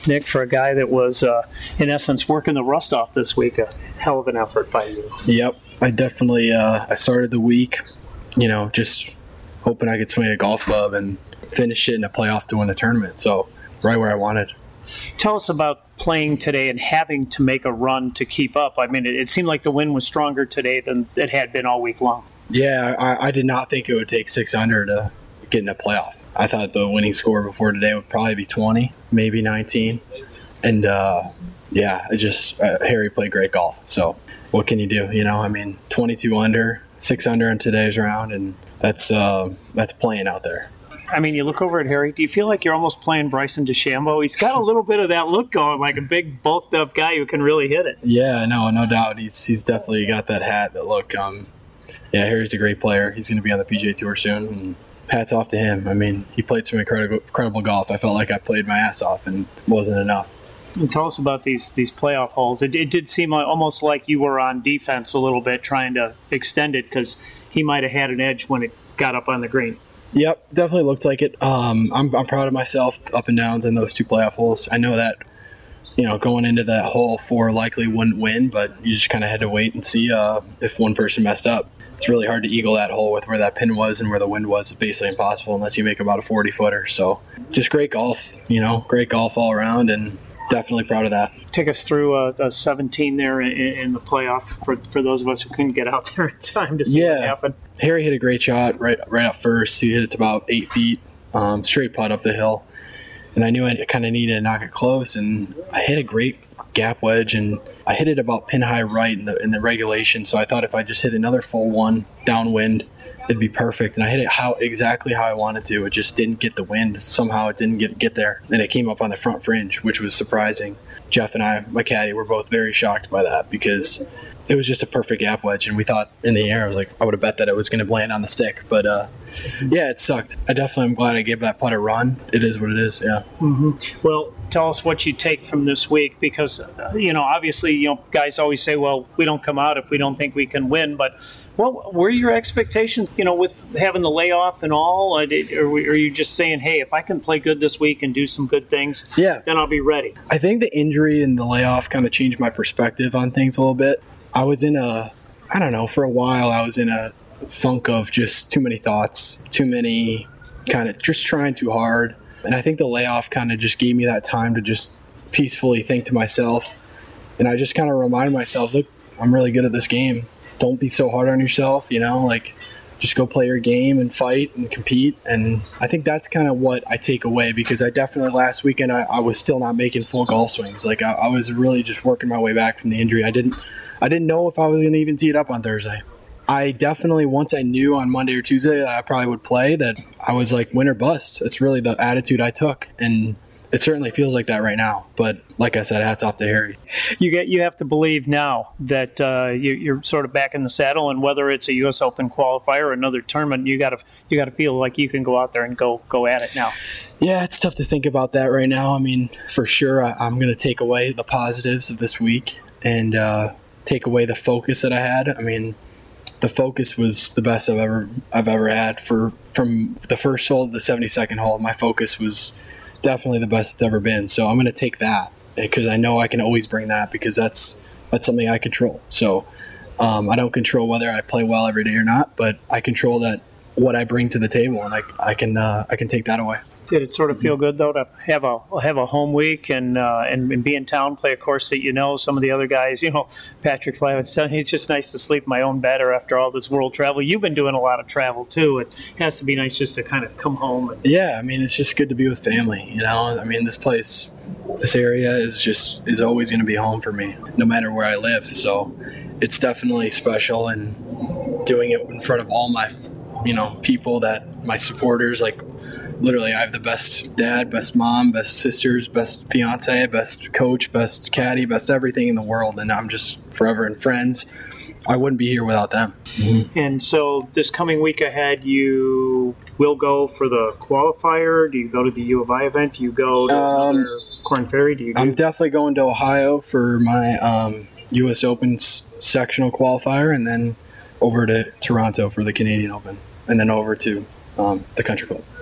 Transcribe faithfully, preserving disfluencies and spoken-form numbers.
Nick, for a guy that was, uh, in essence, working the rust off this week. A hell of an effort by you. Yep. I definitely uh, I started the week, you know, just hoping I could swing a golf club and finish it in a playoff to win a tournament. So right where I wanted. Tell us about playing today and having to make a run to keep up. I mean, it, it seemed like the wind was stronger today than it had been all week long. Yeah, I, I did not think it would take six under to get in a playoff. I thought the winning score before today would probably be twenty, maybe nineteen. And, uh, yeah, it just uh, Harry played great golf. So what can you do? You know, I mean, twenty-two under, six under in today's round, and that's uh, that's playing out there. I mean, you look over at Harry, do you feel like you're almost playing Bryson DeChambeau? He's got a little bit of that look going, like a big, bulked-up guy who can really hit it. Yeah, no, no doubt. He's he's definitely got that hat, that look. Um, yeah, Harry's a great player. He's going to be on the P G A Tour soon, and hats off to him. I mean, he played some incredible, incredible golf. I felt like I played my ass off, and it wasn't enough. And tell us about these these playoff holes. It, it did seem like, almost like you were on defense a little bit, trying to extend it, because he might have had an edge when it got up on the green. Yep, definitely looked like it. Um, I'm, I'm proud of myself, up and downs in those two playoff holes. I know that, you know, going into that hole, four likely wouldn't win, but you just kind of had to wait and see uh, if one person messed up. It's really hard to eagle that hole with where that pin was and where the wind was. It's basically impossible unless you make about a forty-footer. So just great golf, you know, great golf all around, and definitely proud of that. Take us through a, a seventeen there in, in the playoff for, for those of us who couldn't get out there in time to see yeah. what happened. Harry hit a great shot right right up first. He hit it to about eight feet, um, straight putt up the hill. And I knew I kind of needed to knock it close, and I hit a great gap wedge, and I hit it about pin high right in the in the regulation. So I thought if I just hit another full one downwind, it'd be perfect. And I hit it how exactly how I wanted to. It just didn't get the wind. Somehow it didn't get get there, and it came up on the front fringe, which was surprising. Jeff and I, my caddy, were both very shocked by that, because it was just a perfect gap wedge, and we thought in the air, I was like, I would have bet that it was going to land on the stick. But uh, yeah, it sucked. I definitely am glad I gave that putt a run. It is what it is, yeah. Mm-hmm. Well, tell us what you take from this week, because, uh, you know, obviously, you know, guys always say, well, we don't come out if we don't think we can win. But what were your expectations, you know, with having the layoff and all? Or did- or are you just saying, hey, if I can play good this week and do some good things, Yeah. then I'll be ready? I think the injury and the layoff kind of changed my perspective on things a little bit. I was in a, I don't know, for a while I was in a funk of just too many thoughts, too many, kind of just trying too hard. And I think the layoff kind of just gave me that time to just peacefully think to myself. And I just kind of reminded myself, look, I'm really good at this game. Don't be so hard on yourself, you know, like just go play your game and fight and compete. And I think that's kind of what I take away, because I definitely last weekend I, I was still not making full golf swings. Like I, I was really just working my way back from the injury. I didn't I didn't know if I was going to even tee it up on Thursday. I definitely, once I knew on Monday or Tuesday that I probably would play, that I was like win or bust. It's really the attitude I took, and it certainly feels like that right now. But like I said, hats off to Harry. You get you have to believe now that uh, you, you're sort of back in the saddle, and whether it's a U S Open qualifier or another tournament, you got to you got to feel like you can go out there and go go at it now. Yeah, it's tough to think about that right now. I mean, for sure, I, I'm going to take away the positives of this week and uh, take away the focus that I had. I mean, the focus was the best I've ever I've ever had for from the first hole to the seventy-second hole. My focus was definitely the best it's ever been. So I'm going to take that, because I know I can always bring that, because that's that's something I control. So um, I don't control whether I play well every day or not, but I control that what I bring to the table, and I I can uh, I can take that away. Did it sort of feel good, though, to have a have a home week and, uh, and and be in town, play a course that you know? Some of the other guys, you know, Patrick Flavin, it's just nice to sleep in my own bed or after all this world travel. You've been doing a lot of travel, too. It has to be nice just to kind of come home. And- yeah, I mean, it's just good to be with family, you know? I mean, this place, this area is just is always going to be home for me, no matter where I live. So it's definitely special, and doing it in front of all my, you know, people, that my supporters, like, literally, I have the best dad, best mom, best sisters, best fiance, best coach, best caddy, best everything in the world, and I'm just forever in friends. I wouldn't be here without them. Mm-hmm. And so this coming week ahead, you will go for the qualifier? Do you go to the U of I event? Do you go to um, another Corn Ferry? Do you do- I'm definitely going to Ohio for my um, U S Open s- sectional qualifier, and then over to Toronto for the Canadian Open, and then over to um, the Country Club.